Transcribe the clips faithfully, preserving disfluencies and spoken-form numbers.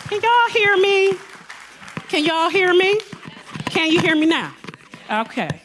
Can y'all hear me? Can y'all hear me? Can you hear me now? Okay.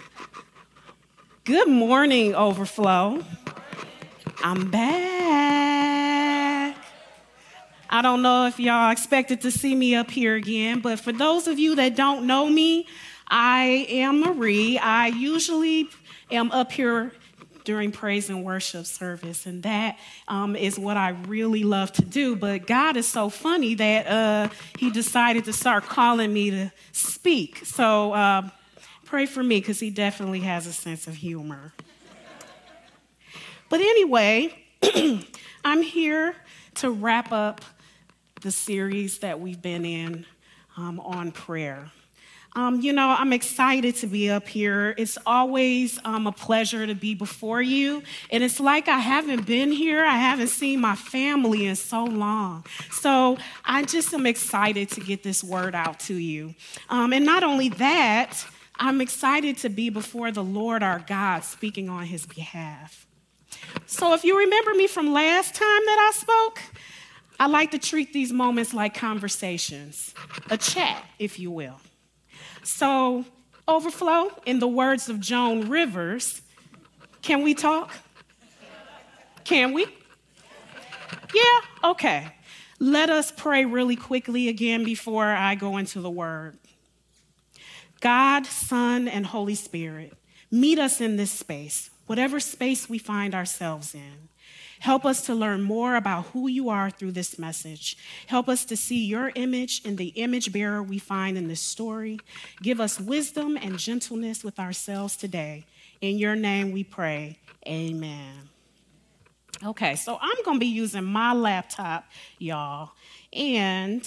Good morning, Overflow. I'm back. I don't know if y'all expected to see me up here again, but for those of you that don't know me, I am Marie. I usually am up here during praise and worship service, and that um, is what I really love to do. But God is so funny that uh, he decided to start calling me to speak. So uh, pray for me, because he definitely has a sense of humor. But anyway, I'm here to wrap up the series that we've been in um, on prayer. Um, you know, I'm excited to be up here. It's always um, a pleasure to be before you. And it's like I haven't been here. I haven't seen my family in so long. So I just am excited to get this word out to you. Um, and not only that, I'm excited to be before the Lord our God, speaking on his behalf. So if you remember me from last time that I spoke, I like to treat these moments like conversations, a chat, if you will. So, Overflow, in the words of Joan Rivers, can we talk? Can we? Yeah? Okay. Let us pray really quickly again before I go into the word. God, Son, and Holy Spirit, meet us in this space, whatever space we find ourselves in. Help us to learn more about who you are through this message. Help us to see your image in the image bearer we find in this story. Give us wisdom and gentleness with ourselves today. In your name we pray, amen. Okay, so I'm going to be using my laptop, y'all. And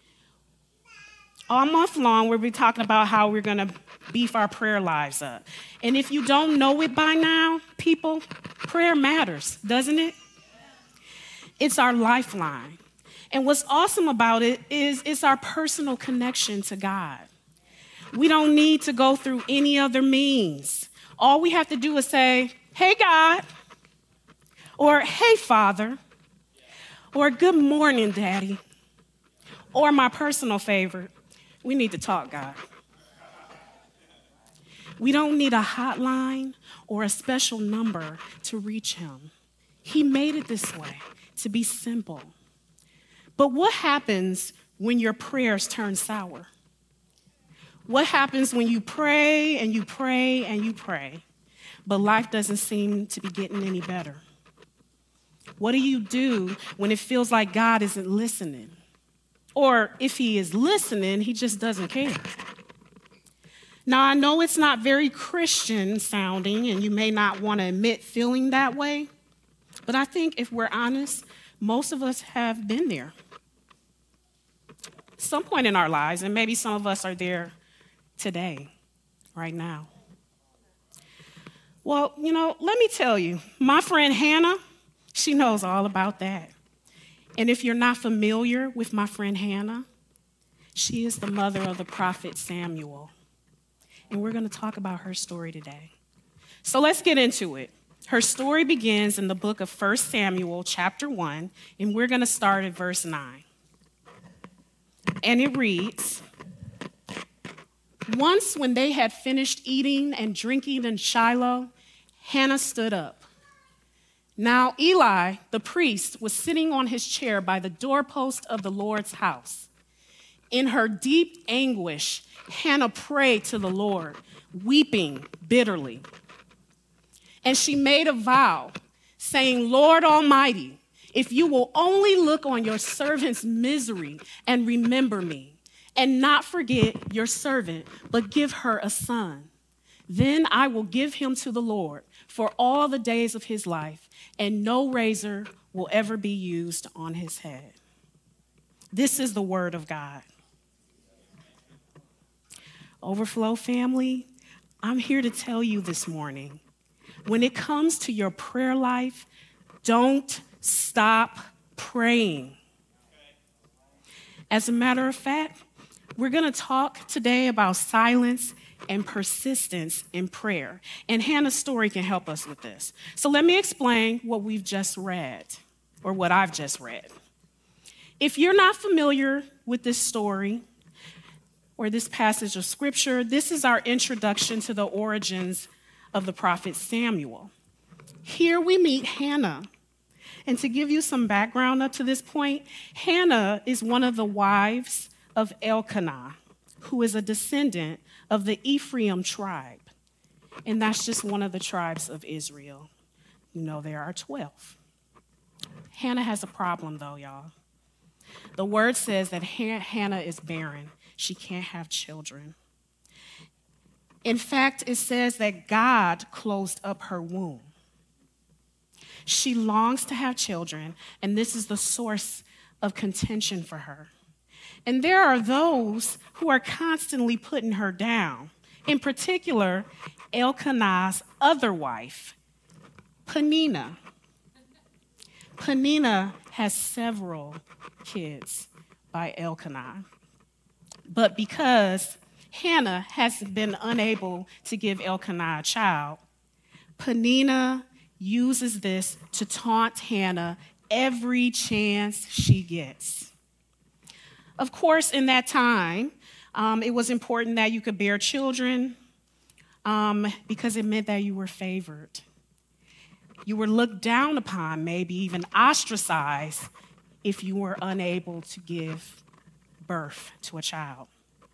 all month long, we'll be talking about how we're going to beef our prayer lives up. And if you don't know it by now, people, prayer matters, doesn't it? It's our lifeline. And what's awesome about it is it's our personal connection to God. We don't need to go through any other means. All we have to do is say, hey, God, or hey, Father, or good morning, Daddy, or my personal favorite, we need to talk, God. We don't need a hotline or a special number to reach him. He made it this way, to be simple. But what happens when your prayers turn sour? What happens when you pray and you pray and you pray, but life doesn't seem to be getting any better? What do you do when it feels like God isn't listening? Or if he is listening, he just doesn't care. Now, I know it's not very Christian sounding, and you may not want to admit feeling that way, but I think if we're honest, most of us have been there. Some point in our lives, and maybe some of us are there today, right now. Well, you know, let me tell you, my friend Hannah, she knows all about that. And if you're not familiar with my friend Hannah, she is the mother of the prophet Samuel. And we're going to talk about her story today. So let's get into it. Her story begins in the book of First Samuel, chapter one, and we're going to start at verse nine. And it reads, once when they had finished eating and drinking in Shiloh, Hannah stood up. Now Eli, the priest, was sitting on his chair by the doorpost of the Lord's house. In her deep anguish, Hannah prayed to the Lord, weeping bitterly. And she made a vow, saying, Lord Almighty, if you will only look on your servant's misery and remember me, and not forget your servant, but give her a son, then I will give him to the Lord for all the days of his life, and no razor will ever be used on his head. This is the word of God. Overflow family, I'm here to tell you this morning, when it comes to your prayer life, don't stop praying. As a matter of fact, we're going to talk today about silence and persistence in prayer. And Hannah's story can help us with this. So let me explain what we've just read, or what I've just read. If you're not familiar with this story or this passage of scripture, this is our introduction to the origins of the prophet Samuel. Here we meet Hannah. And to give you some background up to this point, Hannah is one of the wives of Elkanah, who is a descendant of the Ephraim tribe. And that's just one of the tribes of Israel. You know, there are twelve. Hannah has a problem, though, y'all. The word says that Hannah is barren. She can't have children. In fact, it says that God closed up her womb. She longs to have children, and this is the source of contention for her. And there are those who are constantly putting her down. In particular, Elkanah's other wife, Peninnah. Peninnah has several kids by Elkanah. But because Hannah has been unable to give Elkanah a child, Peninnah uses this to taunt Hannah every chance she gets. Of course, in that time, um, it was important that you could bear children um, because it meant that you were favored. You were looked down upon, maybe even ostracized, if you were unable to give birth to a child.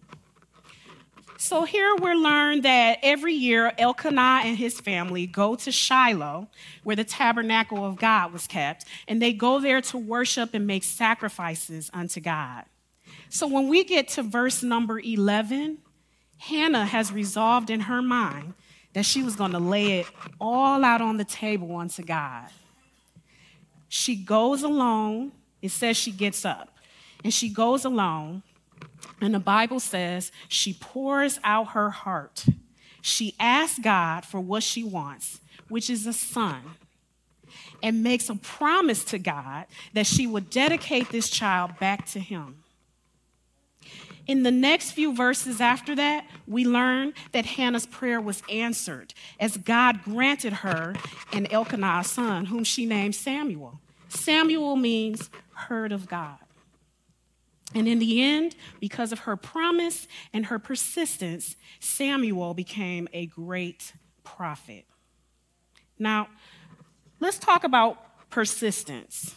So here we're learned that every year Elkanah and his family go to Shiloh, where the tabernacle of God was kept, and they go there to worship and make sacrifices unto God. So when we get to verse number eleven, Hannah has resolved in her mind that she was going to lay it all out on the table unto God. She goes alone. It says she gets up, and she goes alone. And the Bible says she pours out her heart. She asks God for what she wants, which is a son, and makes a promise to God that she would dedicate this child back to him. In the next few verses after that, we learn that Hannah's prayer was answered as God granted her and Elkanah a son, whom she named Samuel. Samuel means heard of God. And in the end, because of her promise and her persistence, Samuel became a great prophet. Now, let's talk about persistence.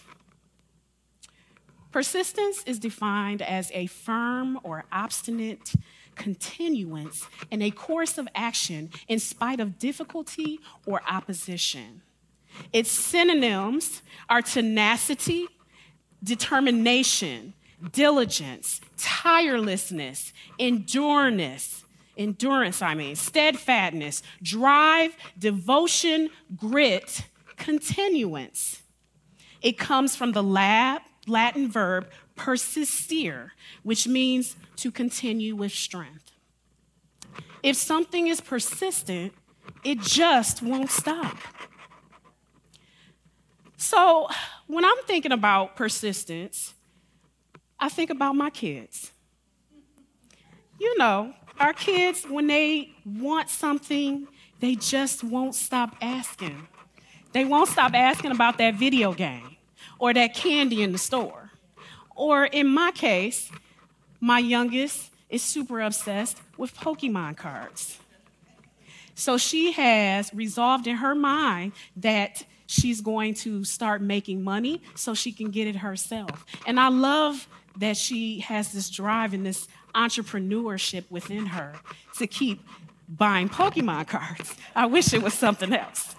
Persistence is defined as a firm or obstinate continuance in a course of action in spite of difficulty or opposition. Its synonyms are tenacity, determination, diligence, tirelessness, endurance, endurance, I mean, steadfastness, drive, devotion, grit, continuance. It comes from the lab, Latin verb persistere, which means to continue with strength. If something is persistent, it just won't stop. So when I'm thinking about persistence, I think about my kids. You know, our kids, when they want something, they just won't stop asking. They won't stop asking about that video game or that candy in the store. Or in my case, my youngest is super obsessed with Pokemon cards. So she has resolved in her mind that she's going to start making money so she can get it herself. And I love that she has this drive and this entrepreneurship within her to keep buying Pokemon cards. I wish it was something else.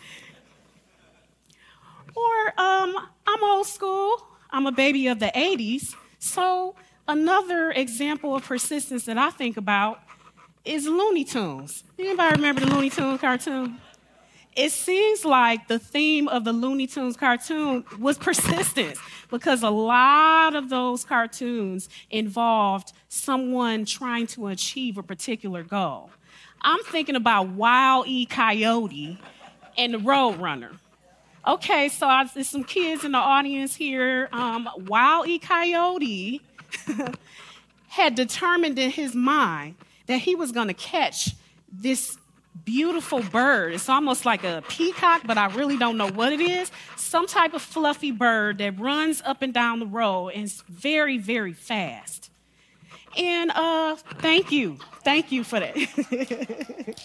Or um, I'm old school. I'm a baby of the eighties. So another example of persistence that I think about is Looney Tunes. Anybody remember the Looney Tunes cartoon? It seems like the theme of the Looney Tunes cartoon was persistence, because a lot of those cartoons involved someone trying to achieve a particular goal. I'm thinking about Wile E. Coyote and the Roadrunner. Okay, so I, there's some kids in the audience here. Um, Wile E. Coyote had determined in his mind that he was going to catch this beautiful bird. It's almost like a peacock, but I really don't know what it is. Some type of fluffy bird that runs up and down the road and is very, very fast. And uh, thank you. Thank you for that.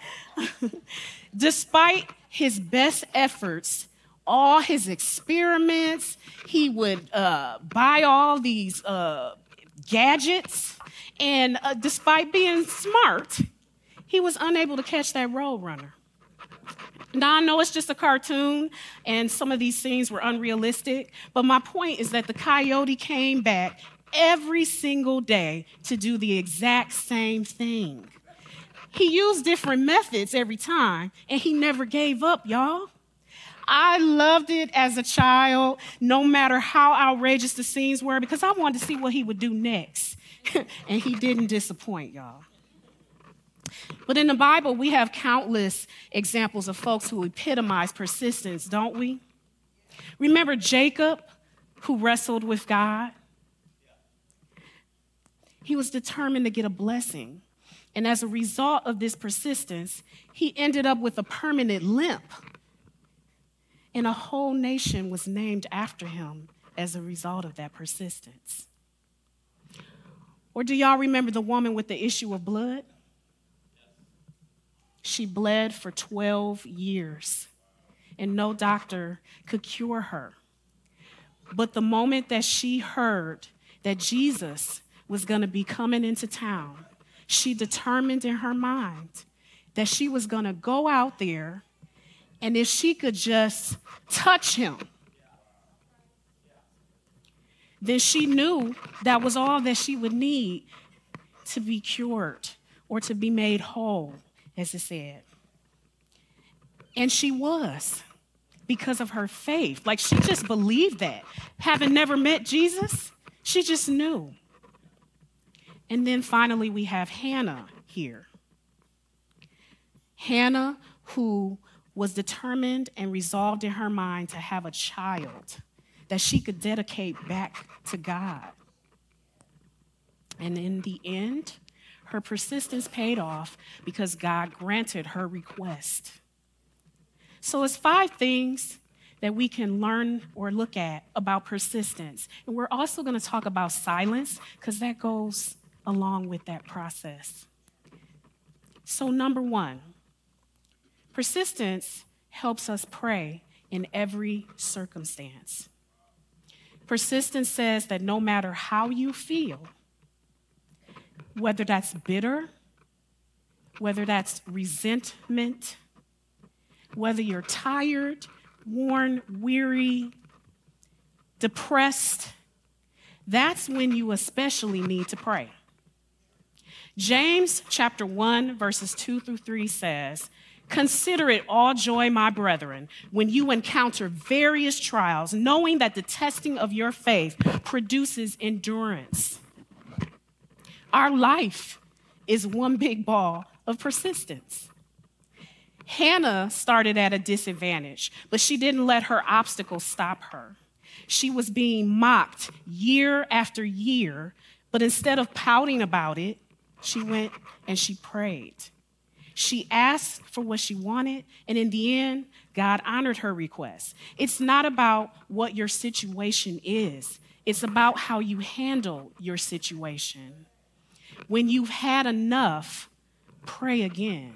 Despite his best efforts, all his experiments, he would uh, buy all these uh, gadgets, and uh, despite being smart, he was unable to catch that roadrunner. Now, I know it's just a cartoon, and some of these scenes were unrealistic, but my point is that the coyote came back every single day to do the exact same thing. He used different methods every time, and he never gave up, y'all. I loved it as a child, no matter how outrageous the scenes were, because I wanted to see what he would do next. And he didn't disappoint, y'all. But in the Bible, we have countless examples of folks who epitomize persistence, don't we? Remember Jacob, who wrestled with God? He was determined to get a blessing. And as a result of this persistence, he ended up with a permanent limp. And a whole nation was named after him as a result of that persistence. Or do y'all remember the woman with the issue of blood? She bled for twelve years, and no doctor could cure her. But the moment that she heard that Jesus was going to be coming into town, she determined in her mind that she was going to go out there, and if she could just touch him, then she knew that was all that she would need to be cured or to be made whole, as it said. And she was, because of her faith. Like, she just believed that. Having never met Jesus, she just knew. And then finally, we have Hannah here. Hannah, who was determined and resolved in her mind to have a child that she could dedicate back to God. And in the end, her persistence paid off because God granted her request. So it's five things that we can learn or look at about persistence. And we're also going to talk about silence because that goes along with that process. So number one, persistence helps us pray in every circumstance. Persistence says that no matter how you feel, whether that's bitter, whether that's resentment, whether you're tired, worn, weary, depressed, that's when you especially need to pray. James chapter one, verses two through three says, "Consider it all joy, my brethren, when you encounter various trials, knowing that the testing of your faith produces endurance." Our life is one big ball of persistence. Hannah started at a disadvantage, but she didn't let her obstacles stop her. She was being mocked year after year, but instead of pouting about it, she went and she prayed. She asked for what she wanted, and in the end, God honored her request. It's not about what your situation is. It's about how you handle your situation. When you've had enough, pray again.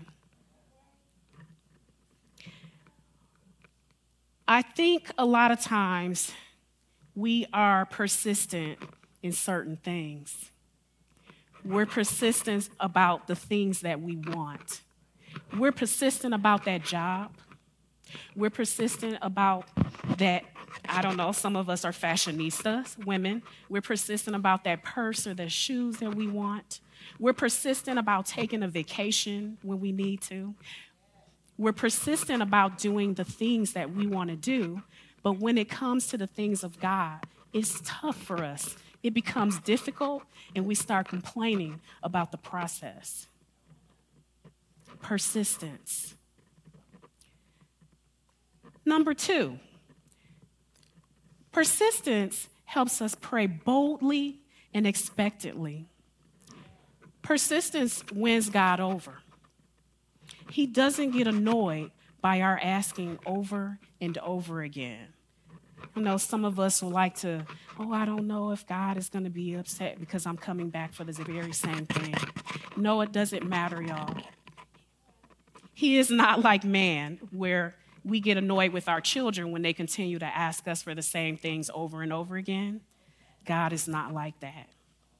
I think a lot of times we are persistent in certain things. We're persistent about the things that we want. We're persistent about that job. We're persistent about that, I don't know, some of us are fashionistas, women. We're persistent about that purse or the shoes that we want. We're persistent about taking a vacation when we need to. We're persistent about doing the things that we want to do, but when it comes to the things of God, it's tough for us. It becomes difficult, and we start complaining about the process. Persistence. Number two, persistence helps us pray boldly and expectantly. Persistence wins God over. He doesn't get annoyed by our asking over and over again. I know some of us will like to, oh, I don't know if God is going to be upset because I'm coming back for this very same thing. No, it doesn't matter, y'all. He is not like man, where we get annoyed with our children when they continue to ask us for the same things over and over again. God is not like that.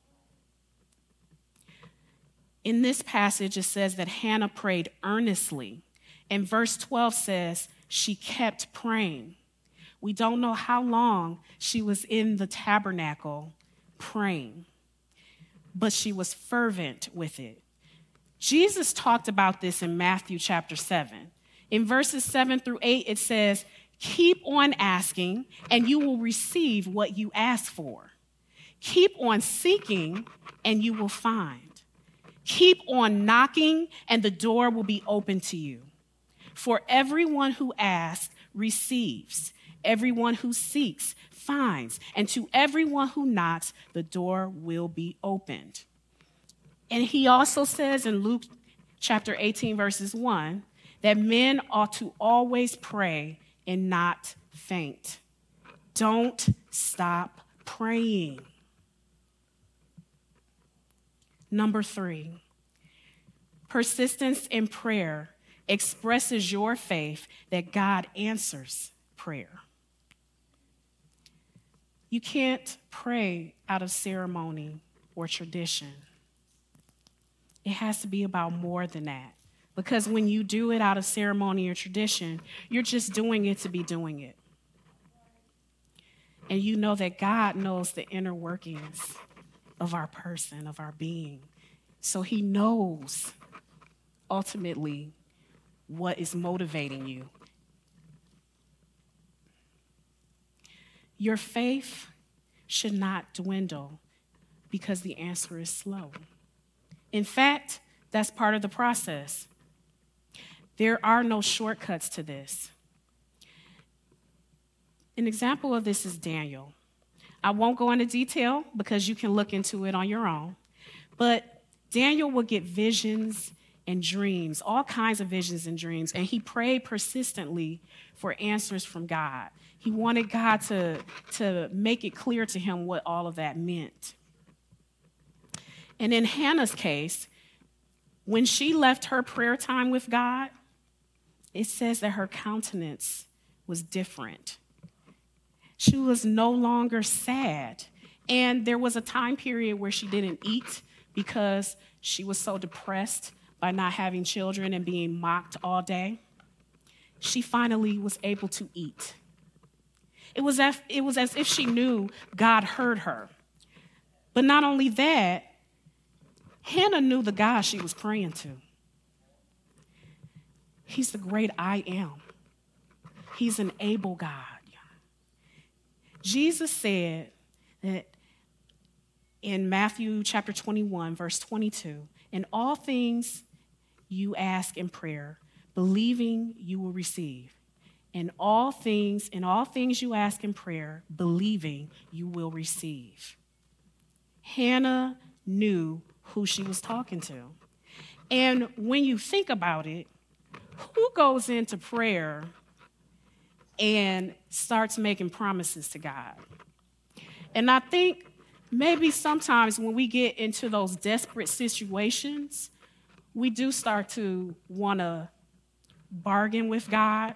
In this passage, it says that Hannah prayed earnestly. And verse twelve says she kept praying. We don't know how long she was in the tabernacle praying, but she was fervent with it. Jesus talked about this in Matthew chapter seven. In verses seven through eight, it says, keep on asking, and you will receive what you ask for. Keep on seeking, and you will find. Keep on knocking, and the door will be open to you. For everyone who asks receives. Everyone who seeks finds. And to everyone who knocks, the door will be opened. And he also says in Luke chapter eighteen, verses one, that men ought to always pray and not faint. Don't stop praying. Number three, persistence in prayer expresses your faith that God answers prayer. You can't pray out of ceremony or tradition. It has to be about more than that. Because when you do it out of ceremony or tradition, you're just doing it to be doing it. And you know that God knows the inner workings of our person, of our being. So he knows ultimately what is motivating you. Your faith should not dwindle because the answer is slow. In fact, that's part of the process. There are no shortcuts to this. An example of this is Daniel. I won't go into detail because you can look into it on your own. But Daniel would get visions and dreams, all kinds of visions and dreams, and he prayed persistently for answers from God. He wanted God to, to make it clear to him what all of that meant. And in Hannah's case, when she left her prayer time with God, it says that her countenance was different. She was no longer sad. And there was a time period where she didn't eat because she was so depressed by not having children and being mocked all day. She finally was able to eat. It was as, it was as if she knew God heard her. But not only that, Hannah knew the God she was praying to. He's the great I am. He's an able God. Jesus said that in Matthew chapter twenty-one, verse twenty-two, in all things you ask in prayer, believing you will receive. In all things, in all things you ask in prayer, believing you will receive. Hannah knew who she was talking to. And when you think about it, who goes into prayer and starts making promises to God? And I think maybe sometimes when we get into those desperate situations, we do start to want to bargain with God.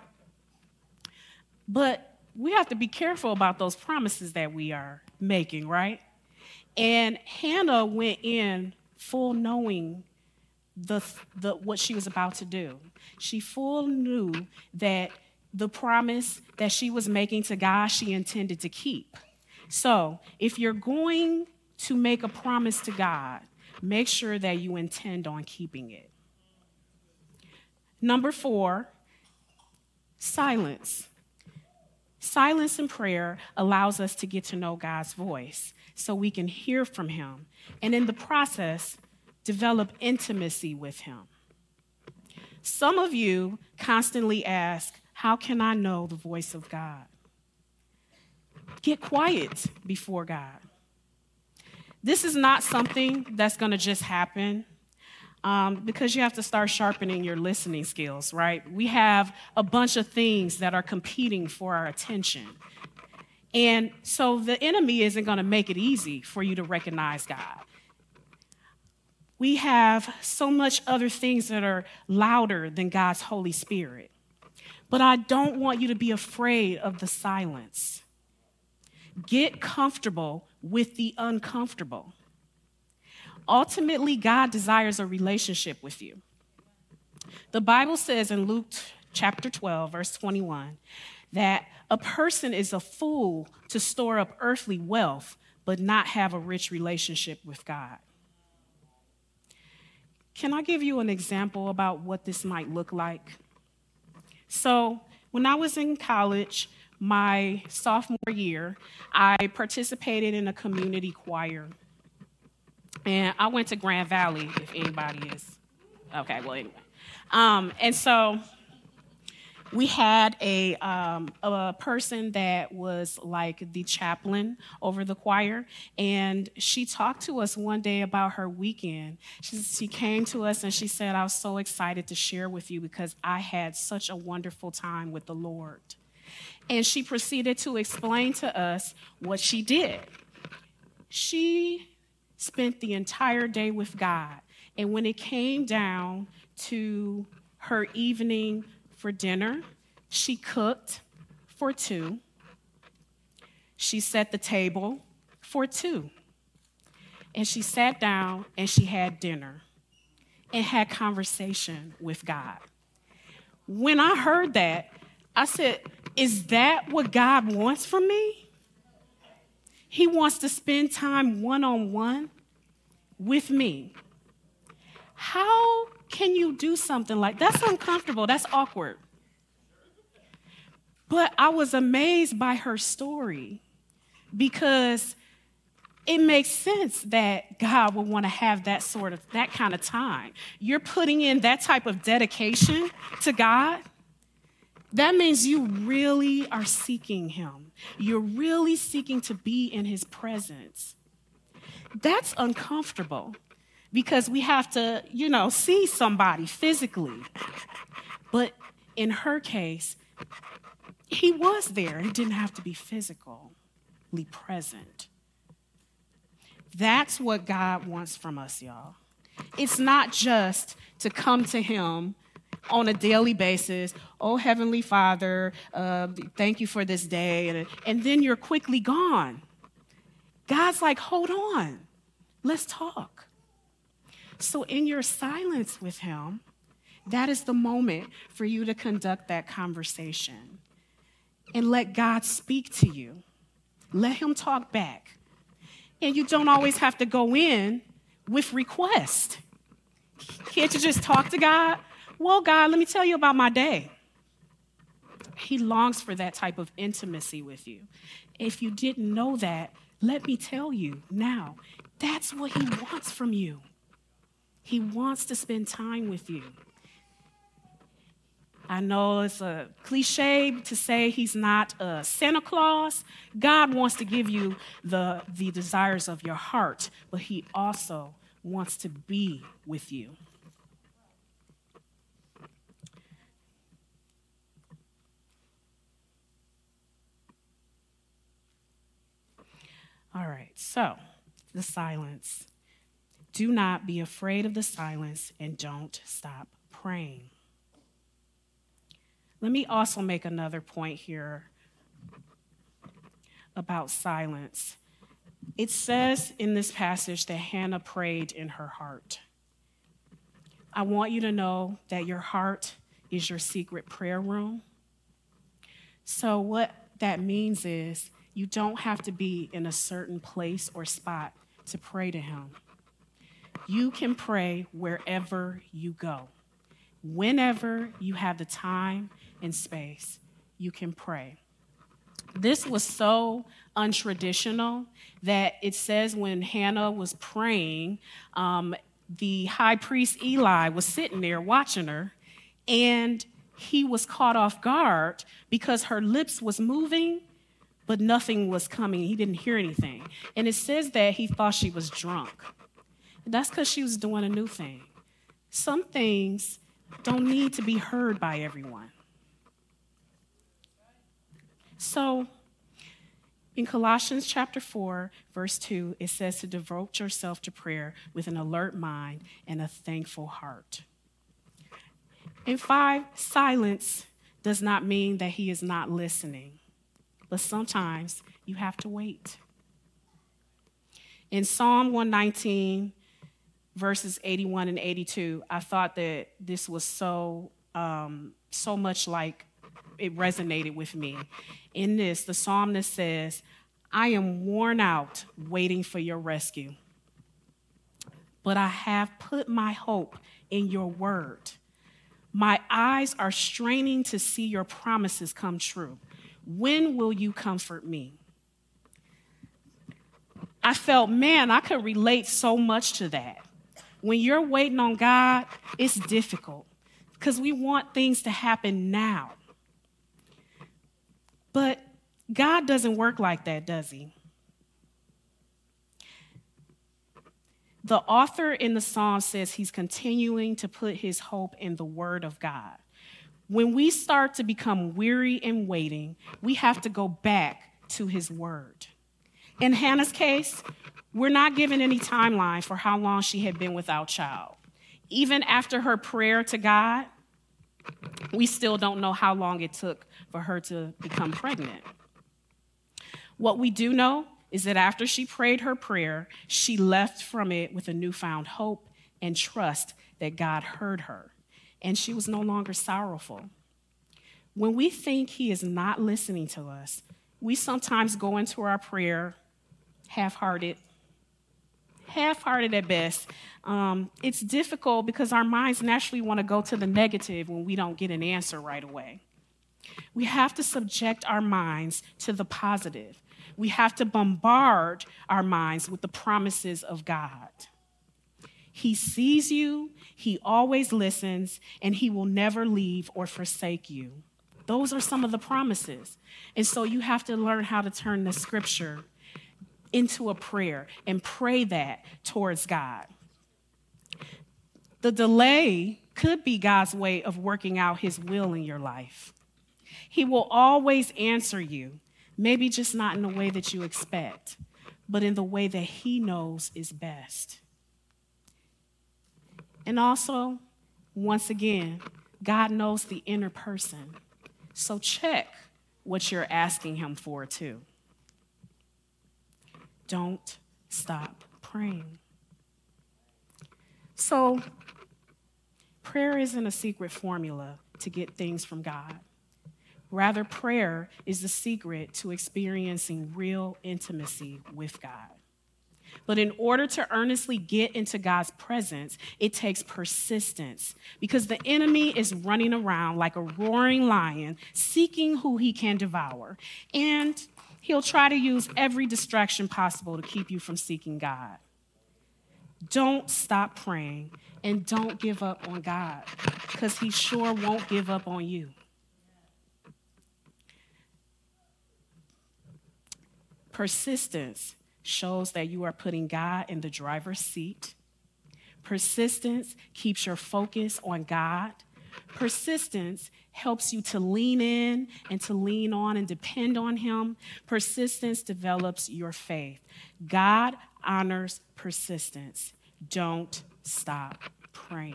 But we have to be careful about those promises that we are making, right? And Hannah went in full knowing the, the what she was about to do. She full knew that the promise that she was making to God, she intended to keep. So if you're going to make a promise to God, make sure that you intend on keeping it. Number four, silence. Silence in prayer allows us to get to know God's voice so we can hear from him, and in the process, develop intimacy with him. Some of you constantly ask, how can I know the voice of God? Get quiet before God. This is not something that's going to just happen. um, because you have to start sharpening your listening skills, right? We have a bunch of things that are competing for our attention. And so the enemy isn't going to make it easy for you to recognize God. We have so much other things that are louder than God's Holy Spirit. But I don't want you to be afraid of the silence. Get comfortable with the uncomfortable. Ultimately, God desires a relationship with you. The Bible says in Luke chapter twelve, verse twenty-one, that a person is a fool to store up earthly wealth, but not have a rich relationship with God. Can I give you an example about what this might look like? So when I was in college, my sophomore year, I participated in a community choir. And I went to Grand Valley, if anybody is. Okay, well, anyway. Um, and so we had a, um, a person that was like the chaplain over the choir, and she talked to us one day about her weekend. She, she came to us and she said, I was so excited to share with you because I had such a wonderful time with the Lord. And she proceeded to explain to us what she did. She spent the entire day with God, and when it came down to her evening for dinner, she cooked for two. She set the table for two. And she sat down and she had dinner and had conversation with God. When I heard that, I said, is that what God wants from me? He wants to spend time one-on-one with me. How can you do something like that? That's uncomfortable. That's awkward. But I was amazed by her story because it makes sense that God would want to have that sort of, that kind of time. You're putting in that type of dedication to God. That means you really are seeking him. You're really seeking to be in his presence. That's uncomfortable because we have to, you know, see somebody physically. But in her case, he was there. He didn't have to be physically present. That's what God wants from us, y'all. It's not just to come to him on a daily basis. Oh, Heavenly Father, uh, thank you for this day. And, and then you're quickly gone. God's like, hold on. Let's talk. So in your silence with him, that is the moment for you to conduct that conversation and let God speak to you. Let him talk back. And you don't always have to go in with request. Can't you just talk to God? Well, God, let me tell you about my day. He longs for that type of intimacy with you. If you didn't know that, let me tell you now, that's what he wants from you. He wants to spend time with you. I know it's a cliche to say he's not a Santa Claus. God wants to give you the, the desires of your heart, but he also wants to be with you. All right, so the silence. Do not be afraid of the silence and don't stop praying. Let me also make another point here about silence. It says in this passage that Hannah prayed in her heart. I want you to know that your heart is your secret prayer room. So what that means is you don't have to be in a certain place or spot to pray to him. You can pray wherever you go. Whenever you have the time and space, you can pray. This was so untraditional that it says when Hannah was praying, um, the high priest Eli was sitting there watching her, and he was caught off guard because her lips was moving, but nothing was coming. He didn't hear anything. And it says that he thought she was drunk. That's because she was doing a new thing. Some things don't need to be heard by everyone. So, in Colossians chapter four, verse two, it says to devote yourself to prayer with an alert mind and a thankful heart. And five, silence does not mean that he is not listening, but sometimes you have to wait. In Psalm one nineteen, verses eighty-one and eighty-two, I thought that this was so, um, so much like it resonated with me. In this, the psalmist says, I am worn out waiting for your rescue, but I have put my hope in your word. My eyes are straining to see your promises come true. When will you comfort me? I felt, man, I could relate so much to that. When you're waiting on God, it's difficult because we want things to happen now. But God doesn't work like that, does he? The author in the psalm says he's continuing to put his hope in the word of God. When we start to become weary in waiting, we have to go back to his word. In Hannah's case, we're not given any timeline for how long she had been without child. Even after her prayer to God, we still don't know how long it took for her to become pregnant. What we do know is that after she prayed her prayer, she left from it with a newfound hope and trust that God heard her, and she was no longer sorrowful. When we think he is not listening to us, we sometimes go into our prayer half-hearted, half-hearted at best. Um, it's difficult because our minds naturally want to go to the negative when we don't get an answer right away. We have to subject our minds to the positive. We have to bombard our minds with the promises of God. He sees you, he always listens, and he will never leave or forsake you. Those are some of the promises. And so you have to learn how to turn the scripture into a prayer and pray that towards God. The delay could be God's way of working out his will in your life. He will always answer you, maybe just not in the way that you expect, but in the way that he knows is best. And also, once again, God knows the inner person. So check what you're asking him for too. Don't stop praying. So, prayer isn't a secret formula to get things from God. Rather, prayer is the secret to experiencing real intimacy with God. But in order to earnestly get into God's presence, it takes persistence because the enemy is running around like a roaring lion, seeking who he can devour. And he'll try to use every distraction possible to keep you from seeking God. Don't stop praying and don't give up on God because he sure won't give up on you. Persistence shows that you are putting God in the driver's seat. Persistence keeps your focus on God. Persistence helps you to lean in and to lean on and depend on him. Persistence develops your faith. God honors persistence. Don't stop praying.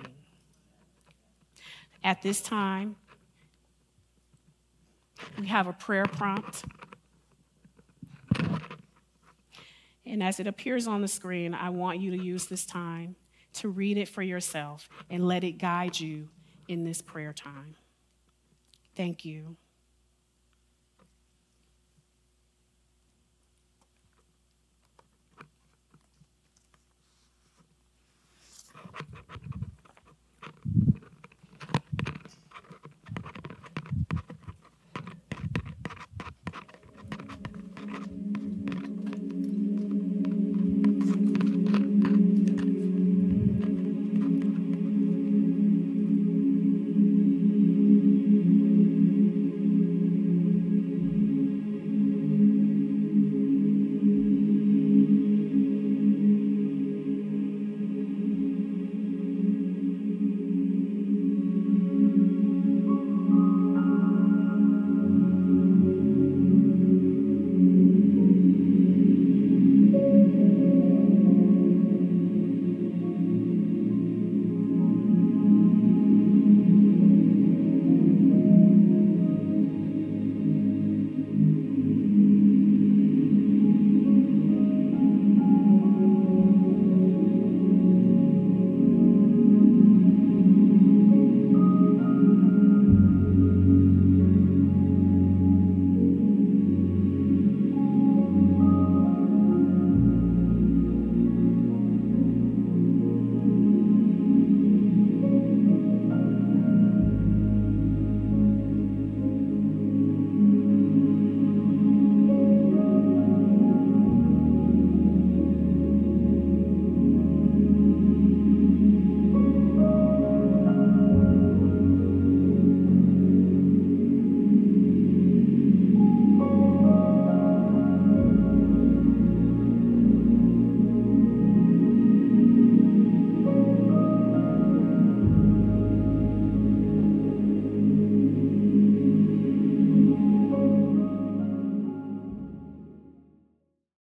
At this time, we have a prayer prompt. And as it appears on the screen, I want you to use this time to read it for yourself and let it guide you in this prayer time. Thank you.